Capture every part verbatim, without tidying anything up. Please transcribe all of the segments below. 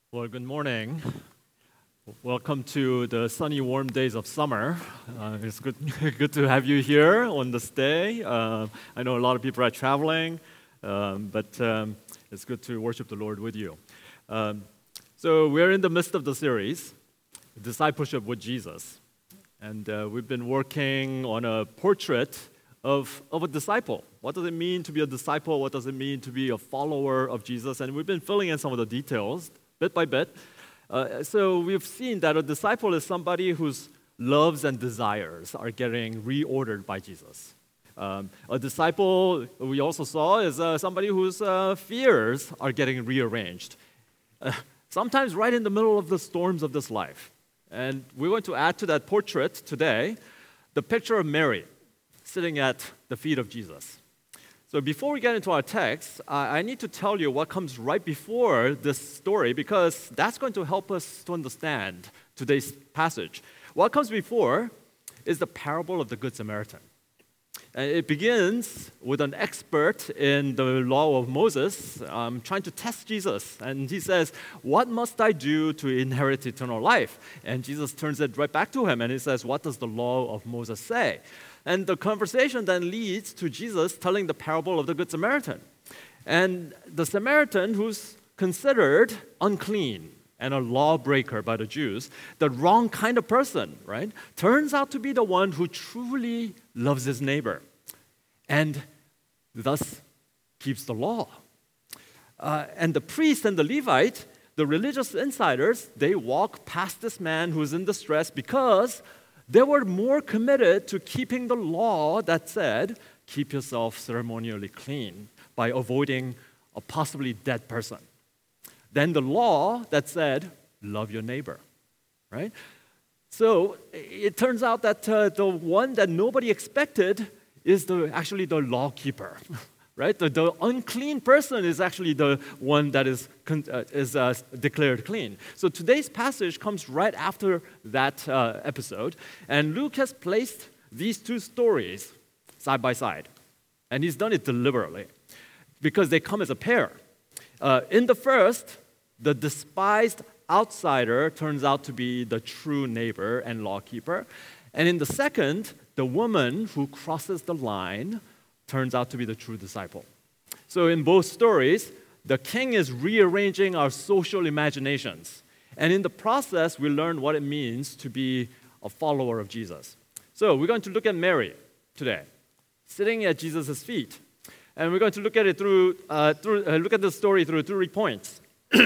Well, good morning. Welcome to the sunny, warm days of summer. Uh, it's good, good to have you here on this day. Uh, I know a lot of people are traveling, um, but um, it's good to worship the Lord with you. Um, so we're in the midst of the series, Discipleship with Jesus, and uh, we've been working on a portrait of, of a disciple. What does it mean to be a disciple? What does it mean to be a follower of Jesus? And we've been filling in some of the details bit by bit. Uh, so we've seen that a disciple is somebody whose loves and desires are getting reordered by Jesus. Um, a disciple, we also saw, is uh, somebody whose uh, fears are getting rearranged. Uh, sometimes right in the middle of the storms of this life. And we're going to add to that portrait today the picture of Mary sitting at the feet of Jesus. So before we get into our text, uh, I need to tell you what comes right before this story, because that's going to help us to understand today's passage. What comes before is the parable of the Good Samaritan. And it begins with an expert in the law of Moses um, trying to test Jesus. And he says, "What must I do to inherit eternal life?" And Jesus turns it right back to him, and he says, "What does the law of Moses say?" And the conversation then leads to Jesus telling the parable of the Good Samaritan. And the Samaritan, who's considered unclean and a lawbreaker by the Jews, the wrong kind of person, right, turns out to be the one who truly loves his neighbor and thus keeps the law. Uh, and the priest and the Levite, the religious insiders, they walk past this man who's in distress because they were more committed to keeping the law that said, keep yourself ceremonially clean by avoiding a possibly dead person, than the law that said, love your neighbor, right? So it turns out that uh, the one that nobody expected is the actually the law keeper, right? The, the unclean person is actually the one that is, uh, is uh, declared clean. So today's passage comes right after that uh, episode, and Luke has placed these two stories side by side, and he's done it deliberately because they come as a pair. Uh, in the first, the despised outsider turns out to be the true neighbor and lawkeeper, and in the second, the woman who crosses the line turns out to be the true disciple. So in both stories, the king is rearranging our social imaginations. And in the process, we learn what it means to be a follower of Jesus. So we're going to look at Mary today, sitting at Jesus' feet. And we're going to look at it through, uh, through uh, look at the story through three points.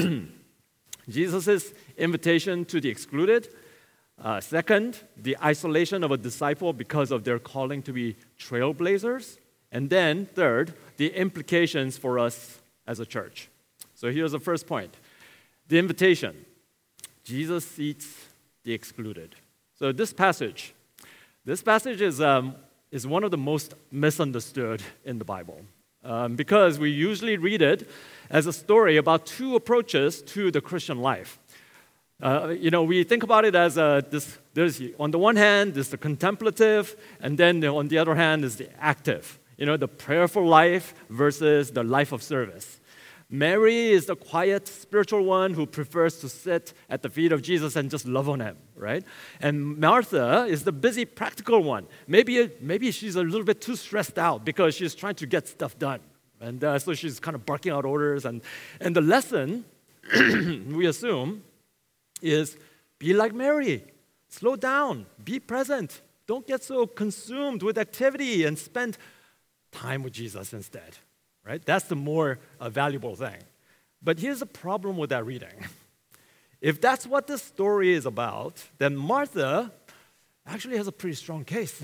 Jesus' invitation to the excluded. Uh, second, the isolation of a disciple because of their calling to be trailblazers. And then, third, the implications for us as a church. So here's the first point. The invitation. Jesus seeks the excluded. So this passage, this passage is, um, is one of the most misunderstood in the Bible um, because we usually read it as a story about two approaches to the Christian life. Uh, you know, we think about it as a, this, there's, on the one hand, there's the contemplative, and then on the other hand is the active. You know, the prayerful life versus the life of service. Mary is the quiet, spiritual one who prefers to sit at the feet of Jesus and just love on him, right? And Martha is the busy, practical one. Maybe, maybe she's a little bit too stressed out because she's trying to get stuff done. And uh, so she's kind of barking out orders. And, and the lesson, we assume, is be like Mary. Slow down. Be present. Don't get so consumed with activity and spend time with Jesus instead, right? That's the more uh, valuable thing. But here's the problem with that reading. If that's what this story is about, then Martha actually has a pretty strong case.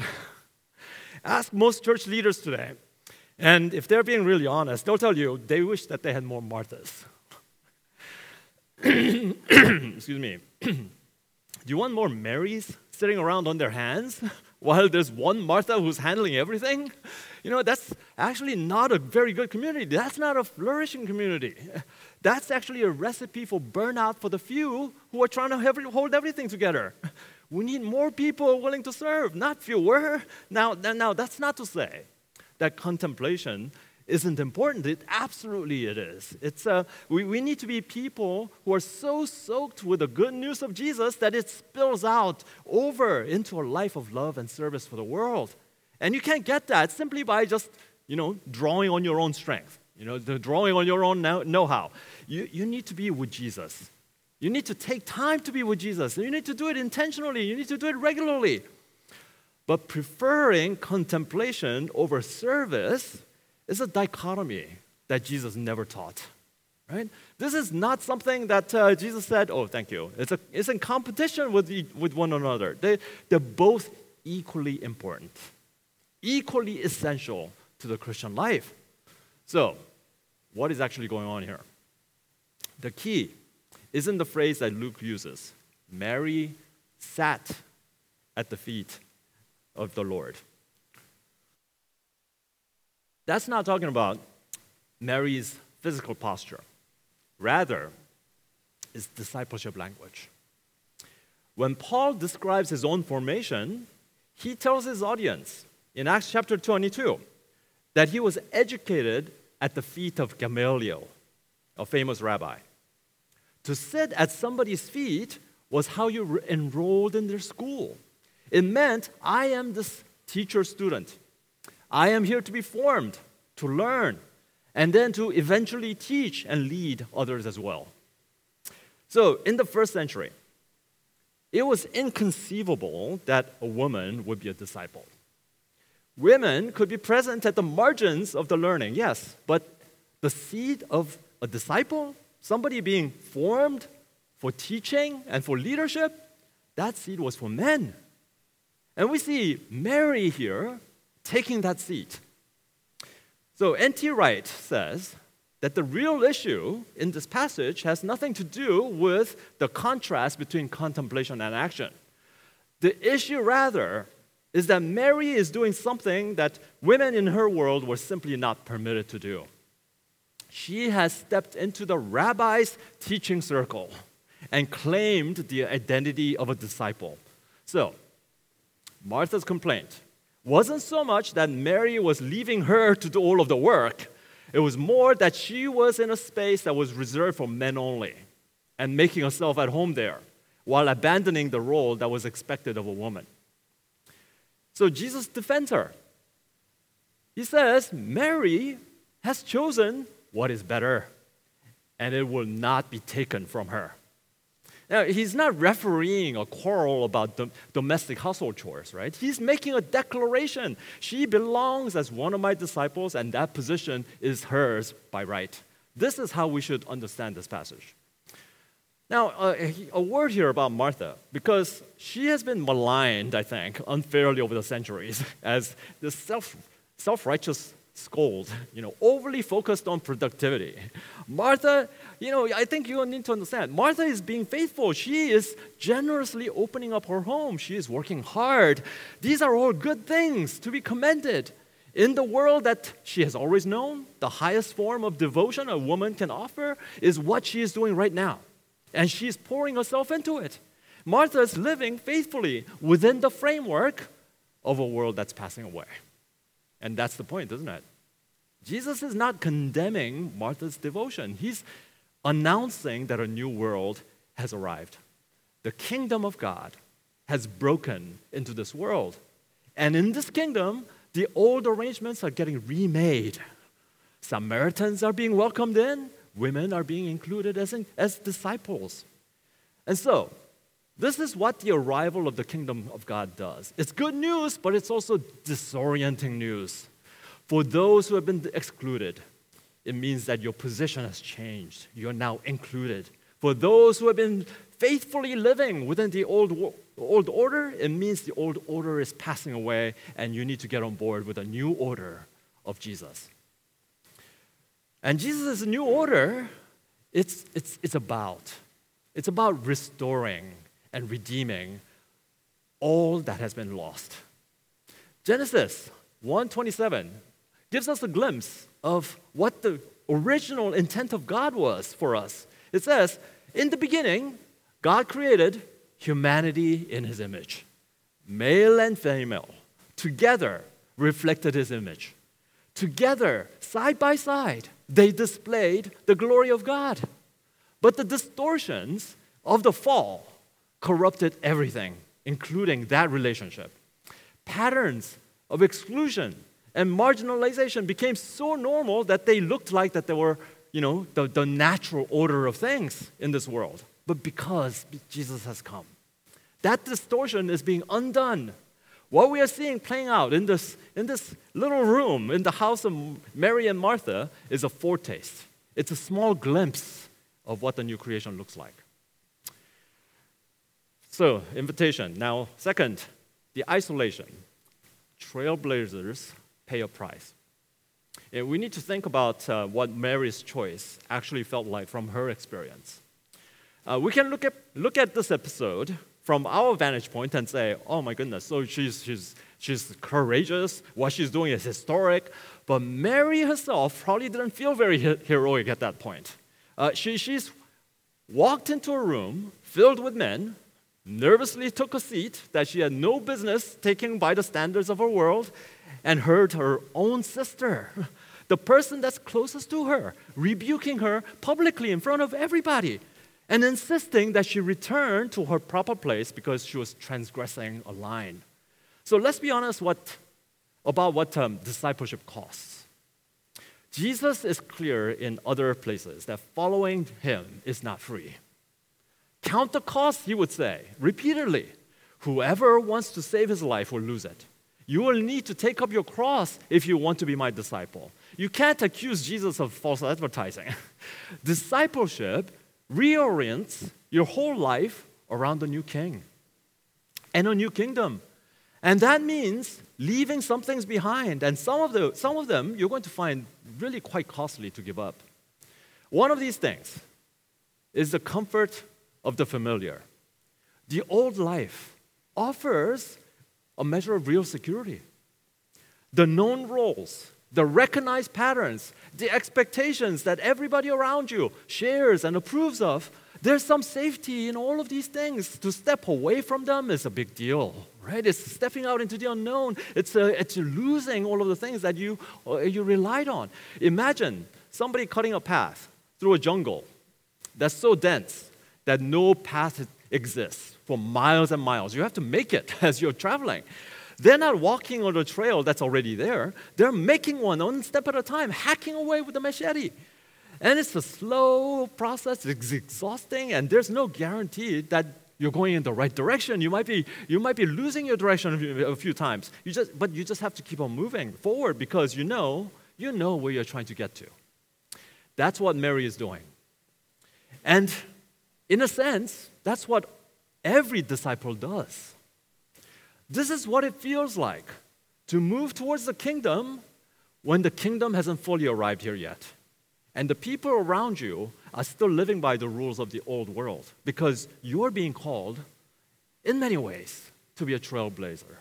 Ask most church leaders today, and if they're being really honest, they'll tell you they wish that they had more Marthas. Excuse me. Do you want more Marys sitting around on their hands while there's one Martha who's handling everything? You know, that's actually not a very good community. That's not a flourishing community. That's actually a recipe for burnout for the few who are trying to hold everything together. We need more people willing to serve, not fewer. Now, now that's not to say that contemplation isn't important. It absolutely it is. It's uh, we, we need to be people who are so soaked with the good news of Jesus that it spills out over into a life of love and service for the world. And you can't get that simply by just, you know, drawing on your own strength, you know, the drawing on your own know-how. You, you need to be with Jesus. You need to take time to be with Jesus. You need to do it intentionally. You need to do it regularly. But preferring contemplation over service is a dichotomy that Jesus never taught, right? This is not something that uh, Jesus said, oh, thank you. It's, a, it's in competition with, the, with one another. They, they're both equally important, equally essential to the Christian life. So, what is actually going on here? The key isn't the phrase that Luke uses. Mary sat at the feet of the Lord. That's not talking about Mary's physical posture. Rather, it's discipleship language. When Paul describes his own formation, he tells his audience in Acts chapter twenty-two that he was educated at the feet of Gamaliel, a famous rabbi. To sit at somebody's feet was how you re- enrolled in their school. It meant, I am this teacher student. I am here to be formed, to learn, and then to eventually teach and lead others as well. So, in the first century, it was inconceivable that a woman would be a disciple. Women could be present at the margins of the learning, yes, but the seed of a disciple, somebody being formed for teaching and for leadership, that seed was for men. And we see Mary here taking that seat. So N T Wright says that the real issue in this passage has nothing to do with the contrast between contemplation and action. The issue, rather, is that Mary is doing something that women in her world were simply not permitted to do. She has stepped into the rabbi's teaching circle and claimed the identity of a disciple. So, Martha's complaint wasn't so much that Mary was leaving her to do all of the work. It was more that she was in a space that was reserved for men only and making herself at home there while abandoning the role that was expected of a woman. So Jesus defends her. He says, Mary has chosen what is better, and it will not be taken from her. Now, he's not refereeing a quarrel about dom- domestic household chores, right? He's making a declaration. She belongs as one of my disciples, and that position is hers by right. This is how we should understand this passage. Now, uh, a word here about Martha, because she has been maligned, I think, unfairly over the centuries as this self, self-righteous scold, you know, overly focused on productivity. Martha, you know, I think you need to understand, Martha is being faithful. She is generously opening up her home. She is working hard. These are all good things to be commended. In the world that she has always known, the highest form of devotion a woman can offer is what she is doing right now. And she is pouring herself into it. Martha is living faithfully within the framework of a world that's passing away. And that's the point, isn't it? Jesus is not condemning Martha's devotion. He's announcing that a new world has arrived. The kingdom of God has broken into this world. And in this kingdom, the old arrangements are getting remade. Samaritans are being welcomed in. Women are being included as, in, as disciples. And so, this is what the arrival of the kingdom of God does. It's good news, but it's also disorienting news. For those who have been excluded, it means that your position has changed. You're now included. For those who have been faithfully living within the old, old order, it means the old order is passing away and you need to get on board with a new order of Jesus. And Jesus' new order, it's, it's, it's about, it's about restoring and redeeming all that has been lost. Genesis one twenty-seven gives us a glimpse of what the original intent of God was for us. It says, in the beginning, God created humanity in his image. Male and female, together reflected his image. Together, side by side, they displayed the glory of God. But the distortions of the fall corrupted everything, including that relationship. Patterns of exclusion and marginalization became so normal that they looked like that they were, you know, the, the natural order of things in this world. But because Jesus has come, that distortion is being undone. What we are seeing playing out in this, in this little room in the house of Mary and Martha is a foretaste. It's a small glimpse of what the new creation looks like. So, invitation. Now, second, the isolation. Trailblazers pay a price. And we need to think about uh, what Mary's choice actually felt like from her experience. Uh, we can look at, look at this episode from our vantage point and say, oh my goodness, so she's, she's, she's courageous, what she's doing is historic, but Mary herself probably didn't feel very he- heroic at that point. Uh, she, she's walked into a room filled with men, nervously took a seat that she had no business taking by the standards of her world, and heard her own sister, the person that's closest to her, rebuking her publicly in front of everybody, and insisting that she return to her proper place because she was transgressing a line. So let's be honest what, about what um, discipleship costs. Jesus is clear in other places that following him is not free. Count the cost, he would say, repeatedly. Whoever wants to save his life will lose it. You will need to take up your cross if you want to be my disciple. You can't accuse Jesus of false advertising. Discipleship reorients your whole life around a new king and a new kingdom. And that means leaving some things behind. And some of, the, some of them you're going to find really quite costly to give up. One of these things is the comfort of the familiar. The old life offers a measure of real security. The known roles, the recognized patterns, the expectations that everybody around you shares and approves of, there's some safety in all of these things. To step away from them is a big deal, right? It's stepping out into the unknown. It's, a, it's losing all of the things that you, uh, you relied on. Imagine somebody cutting a path through a jungle that's so dense that no path exists for miles and miles. You have to make it as you're traveling. They're not walking on a trail that's already there. They're making one one step at a time, hacking away with a machete. And it's a slow process. It's exhausting, and there's no guarantee that you're going in the right direction. You might be, you might be losing your direction a few, a few times. You just, but you just have to keep on moving forward because you know, you know where you're trying to get to. That's what Mary is doing. And in a sense, that's what every disciple does. This is what it feels like to move towards the kingdom when the kingdom hasn't fully arrived here yet. And the people around you are still living by the rules of the old world because you're being called, in many ways, to be a trailblazer.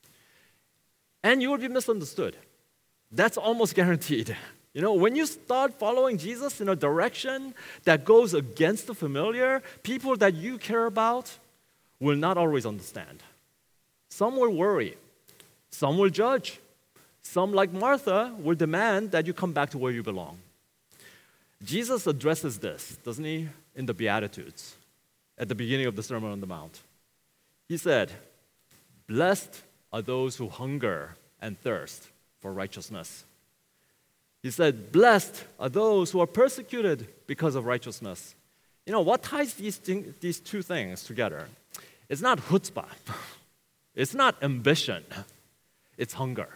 And you will be misunderstood. That's almost guaranteed. You know, when you start following Jesus in a direction that goes against the familiar, people that you care about will not always understand. Some will worry. Some will judge. Some, like Martha, will demand that you come back to where you belong. Jesus addresses this, doesn't he, in the Beatitudes at the beginning of the Sermon on the Mount. He said, "Blessed are those who hunger and thirst for righteousness." He said, "Blessed are those who are persecuted because of righteousness." You know, what ties these, thing, these two things together? It's not chutzpah. It's not ambition. It's hunger.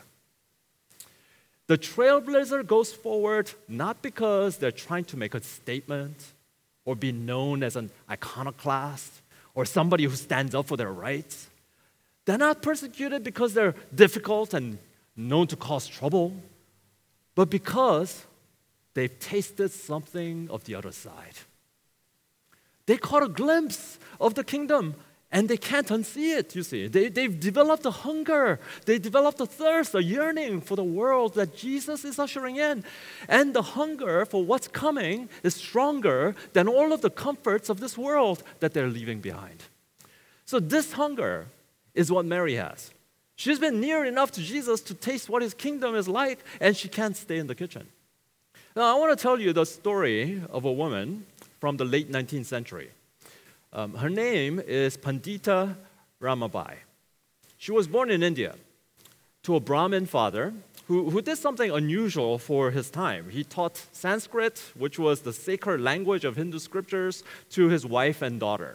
The trailblazer goes forward not because they're trying to make a statement or be known as an iconoclast or somebody who stands up for their rights. They're not persecuted because they're difficult and known to cause trouble, but because they've tasted something of the other side. They caught a glimpse of the kingdom, and they can't unsee it, you see. They, they've developed a hunger. They developed a thirst, a yearning for the world that Jesus is ushering in. And the hunger for what's coming is stronger than all of the comforts of this world that they're leaving behind. So this hunger is what Mary has. She's been near enough to Jesus to taste what his kingdom is like, and she can't stay in the kitchen. Now, I want to tell you the story of a woman from the late nineteenth century. Um, her name is Pandita Ramabai. She was born in India to a Brahmin father who, who did something unusual for his time. He taught Sanskrit, which was the sacred language of Hindu scriptures, to his wife and daughter.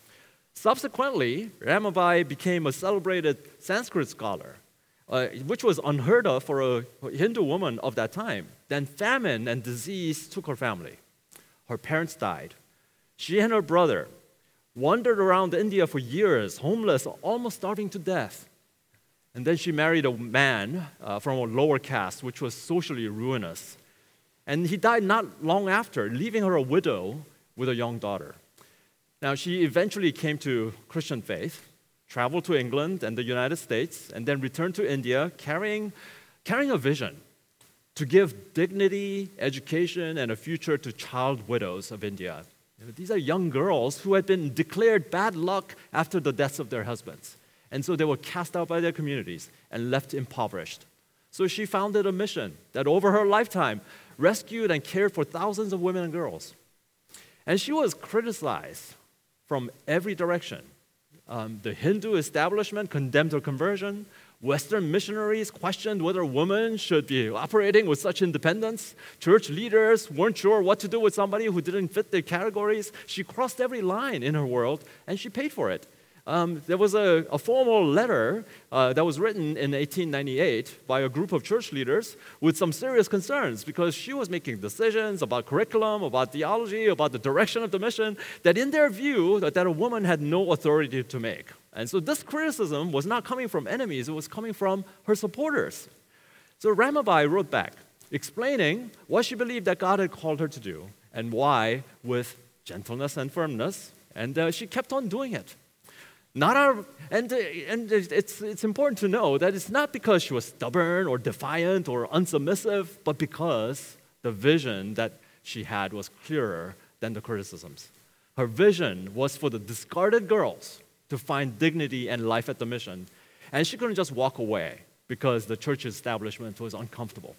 Subsequently, Ramabai became a celebrated Sanskrit scholar, uh, which was unheard of for a Hindu woman of that time. Then famine and disease took her family. Her parents died. She and her brother wandered around India for years, homeless, almost starving to death. And then she married a man uh, from a lower caste, which was socially ruinous. And he died not long after, leaving her a widow with a young daughter. Now, she eventually came to Christian faith, traveled to England and the United States, and then returned to India carrying, carrying a vision to give dignity, education, and a future to child widows of India. You know, these are young girls who had been declared bad luck after the deaths of their husbands. And so they were cast out by their communities and left impoverished. So she founded a mission that over her lifetime rescued and cared for thousands of women and girls. And she was criticized from every direction. Um, the Hindu establishment condemned her conversion. Western missionaries questioned whether women should be operating with such independence. Church leaders weren't sure what to do with somebody who didn't fit their categories. She crossed every line in her world, and she paid for it. Um, there was a, a formal letter uh, that was written in eighteen ninety-eight by a group of church leaders with some serious concerns because she was making decisions about curriculum, about theology, about the direction of the mission that in their view that, that a woman had no authority to make. And so this criticism was not coming from enemies, it was coming from her supporters. So Ramabai wrote back explaining what she believed that God had called her to do and why with gentleness and firmness, and uh, she kept on doing it. Not our, and, and it's, it's important to know that it's not because she was stubborn or defiant or unsubmissive, but because the vision that she had was clearer than the criticisms. Her vision was for the discarded girls to find dignity and life at the mission. And she couldn't just walk away because the church establishment was uncomfortable.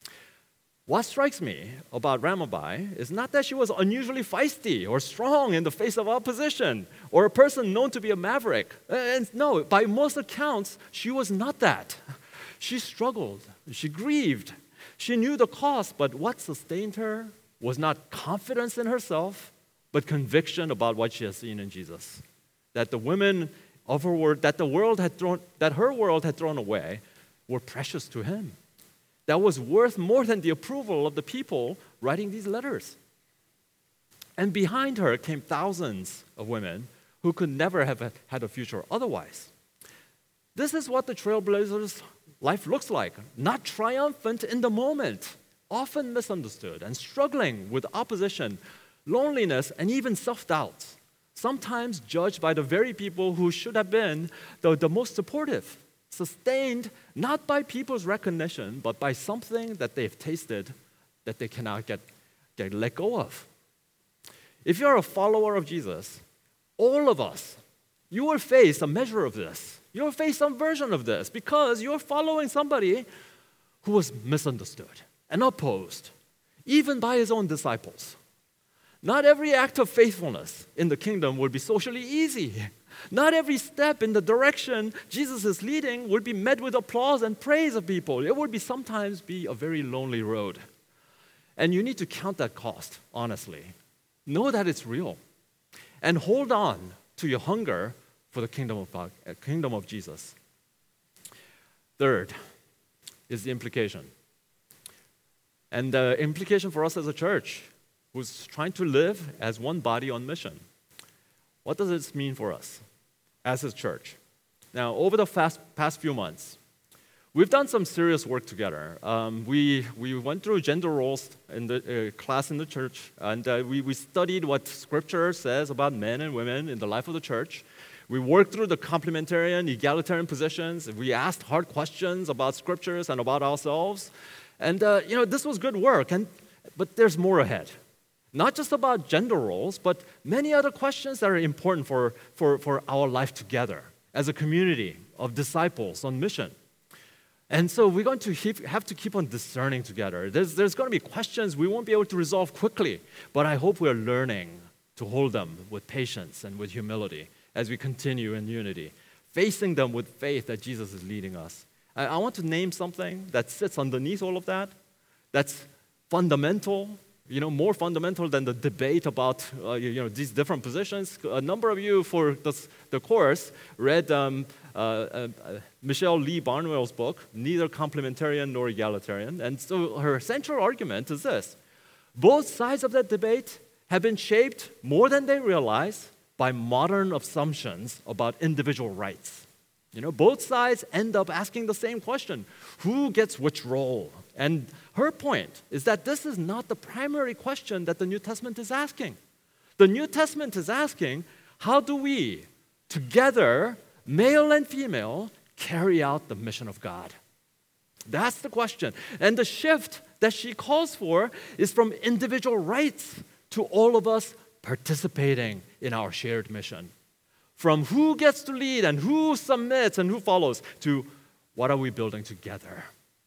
What strikes me about Ramabai is not that she was unusually feisty or strong in the face of opposition or a person known to be a maverick. And no, by most accounts, she was not that. She struggled, she grieved, she knew the cost, but what sustained her was not confidence in herself, but conviction about what she had seen in Jesus. That the women of her world, that the world had thrown, that her world had thrown away, were precious to him. That was worth more than the approval of the people writing these letters. And behind her came thousands of women who could never have had a future otherwise. This is what the trailblazer's life looks like. Not triumphant in the moment, often misunderstood and struggling with opposition, loneliness, and even self-doubt. Sometimes judged by the very people who should have been the, the most supportive. Sustained not by people's recognition, but by something that they've tasted that they cannot get, get let go of. If you're a follower of Jesus, all of us, you will face a measure of this. You will face some version of this because you're following somebody who was misunderstood and opposed, even by his own disciples. Not every act of faithfulness in the kingdom will be socially easy. Not every step in the direction Jesus is leading will be met with applause and praise of people. It would be sometimes be a very lonely road. And you need to count that cost, honestly. Know that it's real. And hold on to your hunger for the kingdom of God, uh, kingdom of Jesus. Third is the implication. And the implication for us as a church who's trying to live as one body on mission. What does this mean for us as a church? Now, over the fast, past few months, we've done some serious work together. Um, we, we went through gender roles in the uh, class in the church, and uh, we, we studied what Scripture says about men and women in the life of the church. We worked through the complementarian, egalitarian positions. We asked hard questions about Scriptures and about ourselves. And, uh, you know, this was good work, and but there's more ahead. Not just about gender roles, but many other questions that are important for, for, for our life together. as a community of disciples on mission. And so we're going to keep, have to keep on discerning together. There's, there's going to be questions we won't be able to resolve quickly, but I hope we're learning to hold them with patience and with humility as we continue in unity, facing them with faith that Jesus is leading us. I, I want to name something that sits underneath all of that, that's fundamental, you know, more fundamental than the debate about uh, you, you know, these different positions. A number of you for this, the course read um, uh, uh, Michelle Lee Barnwell's book, Neither Complementarian Nor Egalitarian. And so her central argument is this: both sides of that debate have been shaped more than they realize by modern assumptions about individual rights. You know, both sides end up asking the same question: who gets which role? And her point is that this is not the primary question that the New Testament is asking. The New Testament is asking, how do we, together, male and female, carry out the mission of God? That's the question. And the shift that she calls for is from individual rights to all of us participating in our shared mission. From who gets to lead and who submits and who follows to what are we building together?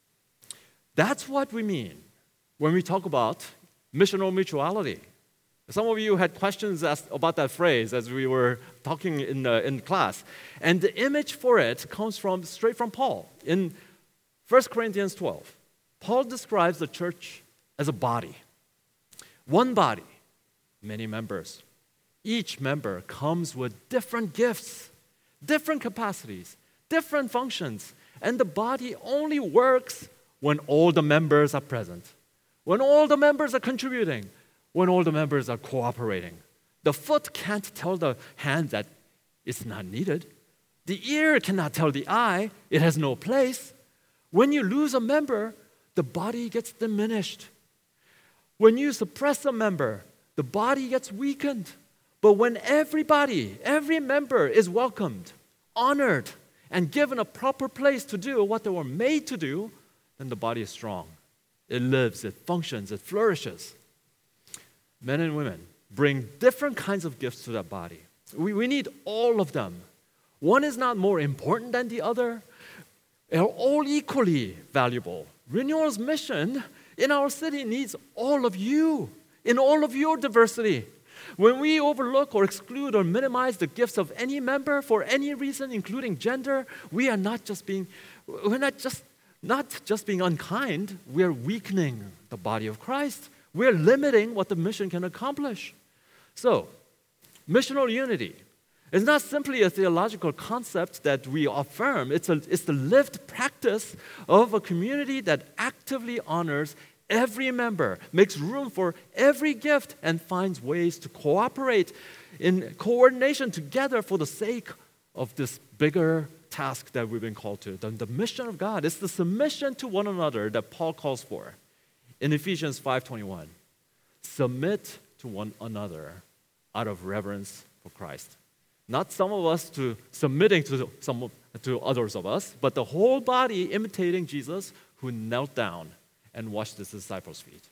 That's what we mean when we talk about missional mutuality. Some of you had questions asked about that phrase as we were talking in, uh, in class. And the image for it comes from straight from Paul. In First Corinthians twelve, Paul describes the church as a body. One body, many members. Each member comes with different gifts, different capacities, different functions, and the body only works when all the members are present, when all the members are contributing, when all the members are cooperating. The foot can't tell the hand that it's not needed. The ear cannot tell the eye it has no place. When you lose a member, the body gets diminished. When you suppress a member, the body gets weakened. But when everybody, every member is welcomed, honored, and given a proper place to do what they were made to do, then the body is strong. It lives, it functions, it flourishes. Men and women bring different kinds of gifts to that body. We, we need all of them. One is not more important than the other. They're all equally valuable. Renewal's mission in our city needs all of you, in all of your diversity. When we overlook or exclude or minimize the gifts of any member for any reason, including gender, we are not just being, we're not just not just being unkind, we're weakening the body of Christ. We're limiting what the mission can accomplish. So, missional unity is not simply a theological concept that we affirm. It's, a, it's the lived practice of a community that actively honors every member, makes room for every gift, and finds ways to cooperate in coordination together for the sake of this bigger task that we've been called to. The, the mission of God is the submission to one another that Paul calls for in Ephesians five twenty-one. Submit to one another out of reverence for Christ. Not some of us to submitting to some to others of us, but the whole body imitating Jesus, who knelt down and washed his disciples' feet.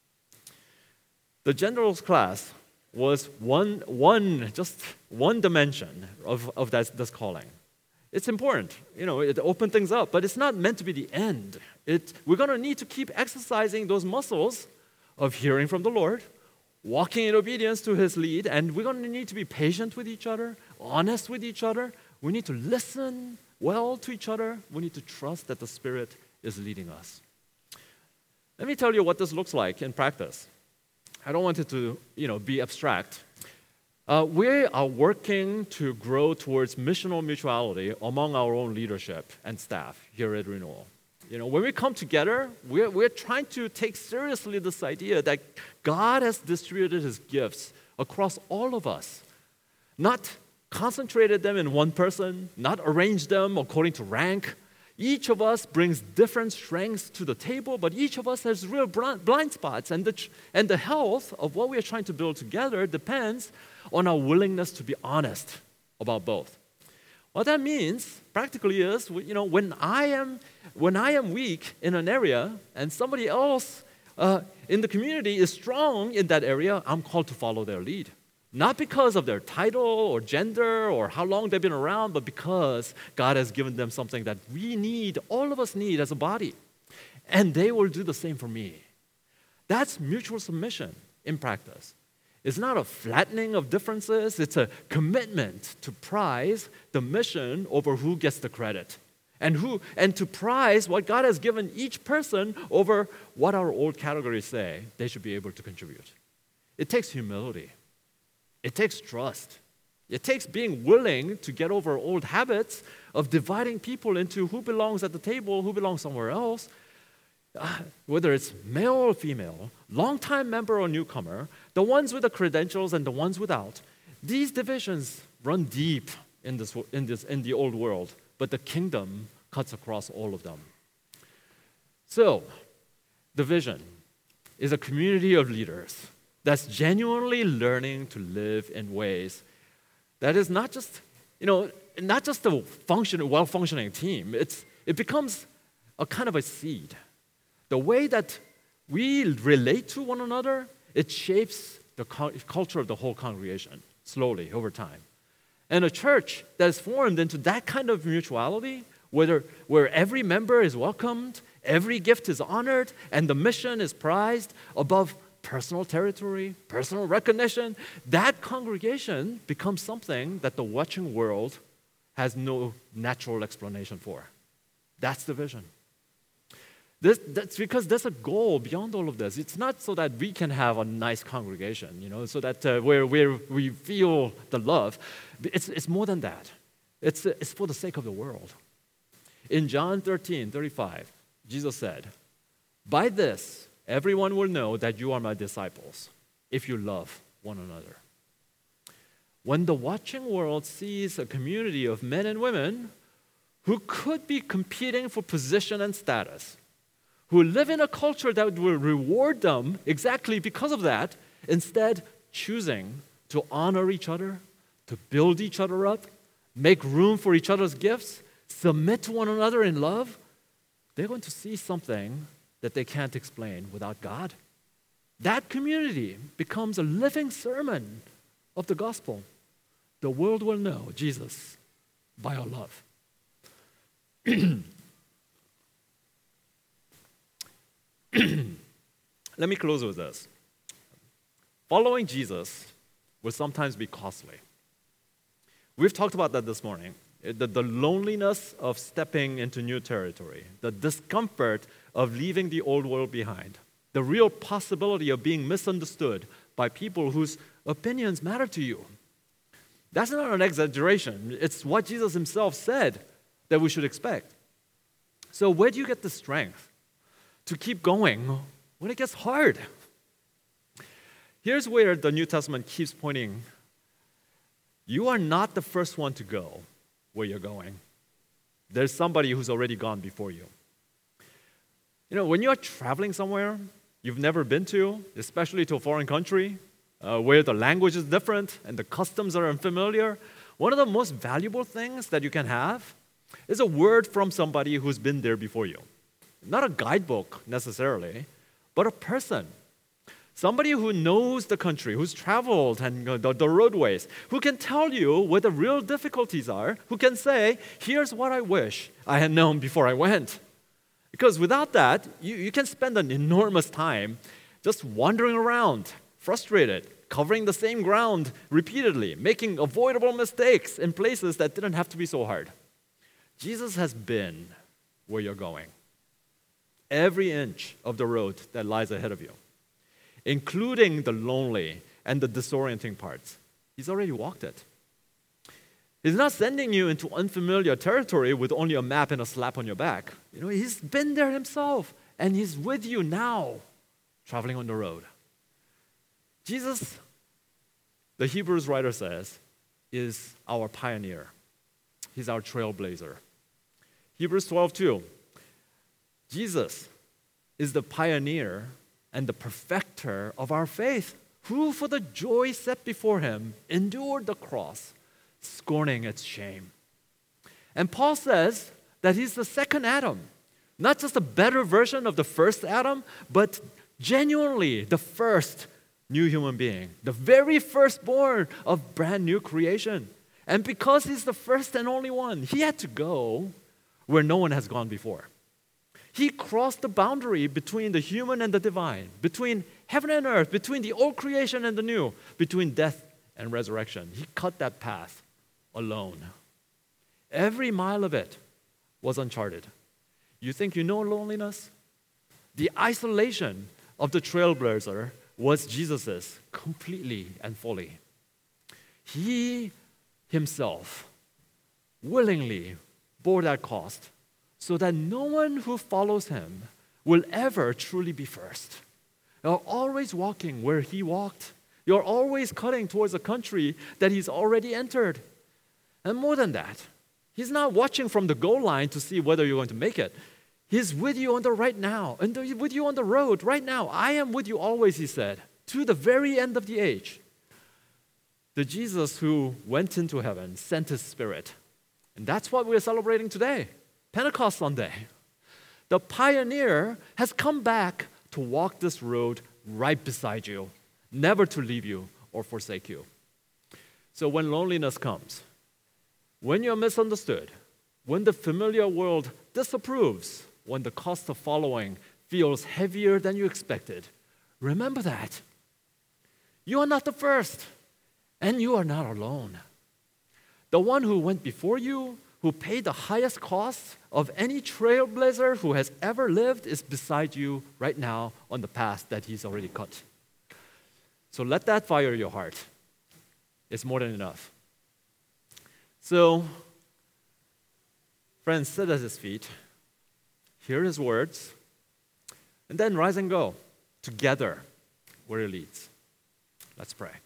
The generals class was one, one just one dimension of, of that, this calling. It's important, you know, it opened things up, but it's not meant to be the end. It, we're going to need to keep exercising those muscles of hearing from the Lord, walking in obedience to his lead, and we're going to need to be patient with each other, honest with each other. We need to listen well to each other. We need to trust that the Spirit is leading us. Let me tell you what this looks like in practice. I don't want it to, you know, be abstract. Uh, we are working to grow towards missional mutuality among our own leadership and staff here at Renewal. You know, when we come together, we're, we're trying to take seriously this idea that God has distributed his gifts across all of us, not concentrated them in one person, not arranged them according to rank. Each of us brings different strengths to the table, but each of us has real blind spots, and the, and the health of what we are trying to build together depends on our willingness to be honest about both. What that means practically is, you know, when I am when I am weak in an area and somebody else uh, in the community is strong in that area, I'm called to follow their lead. Not because of their title or gender or how long they've been around, but because God has given them something that we need, all of us need as a body. And they will do the same for me. That's mutual submission in practice. It's not a flattening of differences. It's a commitment to prize the mission over who gets the credit. And who and to prize what God has given each person over what our old categories say they should be able to contribute. It takes humility. It takes trust. It takes being willing to get over old habits of dividing people into who belongs at the table, who belongs somewhere else, uh, whether it's male or female, longtime member or newcomer, the ones with the credentials and the ones without. These divisions run deep in this, in this, in the old world, but the kingdom cuts across all of them. So, the vision is a community of leaders that's genuinely learning to live in ways that is not just, you know, not just a function, well-functioning team. It's, it becomes a kind of a seed. The way that we relate to one another, it shapes the culture of the whole congregation slowly over time. And a church that is formed into that kind of mutuality, whether, where every member is welcomed, every gift is honored, and the mission is prized above personal territory, personal recognition, that congregation becomes something that the watching world has no natural explanation for. That's the vision. This, that's because there's a goal beyond all of this. It's not so that we can have a nice congregation, you know, so that uh, where, where we feel the love. It's, it's more than that. It's, it's for the sake of the world. In John thirteen thirty-five, Jesus said, "By this, everyone will know that you are my disciples, if you love one another." When the watching world sees a community of men and women who could be competing for position and status, who live in a culture that will reward them exactly because of that, instead choosing to honor each other, to build each other up, make room for each other's gifts, submit to one another in love, they're going to see something that they can't explain without God. That community becomes a living sermon of the gospel. The world will know Jesus by our love. Let me close with this. Following Jesus will sometimes be costly. We've talked about that this morning. The, the loneliness of stepping into new territory, the discomfort of leaving the old world behind, the real possibility of being misunderstood by people whose opinions matter to you. That's not an exaggeration. It's what Jesus himself said that we should expect. So where do you get the strength to keep going when it gets hard? Here's where the New Testament keeps pointing. You are not the first one to go where you're going. There's somebody who's already gone before you. You know, when you're traveling somewhere you've never been to, especially to a foreign country, uh, where the language is different and the customs are unfamiliar, one of the most valuable things that you can have is a word from somebody who's been there before you. Not a guidebook necessarily, but a person. Somebody who knows the country, who's traveled and the, the roadways, who can tell you where the real difficulties are, who can say, here's what I wish I had known before I went. Because without that, you, you can spend an enormous time just wandering around, frustrated, covering the same ground repeatedly, making avoidable mistakes in places that didn't have to be so hard. Jesus has been where you're going. Every inch of the road that lies ahead of you, including the lonely and the disorienting parts. He's already walked it. He's not sending you into unfamiliar territory with only a map and a slap on your back. You know, he's been there himself, and he's with you now, traveling on the road. Jesus, the Hebrews writer says, is our pioneer. He's our trailblazer. Hebrews twelve two. Jesus is the pioneer and the perfecter of our faith, who for the joy set before him endured the cross, scorning its shame. And Paul says that he's the second Adam, not just a better version of the first Adam, but genuinely the first new human being, the very firstborn of brand new creation. And because he's the first and only one, he had to go where no one has gone before. He crossed the boundary between the human and the divine, between heaven and earth, between the old creation and the new, between death and resurrection. He cut that path alone. Every mile of it was uncharted. You think you know loneliness? The isolation of the trailblazer was Jesus's completely and fully. He himself willingly bore that cost so that no one who follows him will ever truly be first. You're always walking where he walked. You're always cutting towards a country that he's already entered. And more than that, he's not watching from the goal line to see whether you're going to make it. He's with you on the right now, and with you on the road right now. I am with you always, he said, to the very end of the age. The Jesus who went into heaven sent his Spirit. And that's what we're celebrating today, Pentecost Sunday. The pioneer has come back to walk this road right beside you, never to leave you or forsake you. So when loneliness comes, when you're misunderstood, when the familiar world disapproves, when the cost of following feels heavier than you expected, remember that. You are not the first, and you are not alone. The one who went before you, who paid the highest cost of any trailblazer who has ever lived, is beside you right now on the path that he's already cut. So let that fire your heart. It's more than enough. So, friends, sit at his feet, hear his words, and then rise and go together where he leads. Let's pray.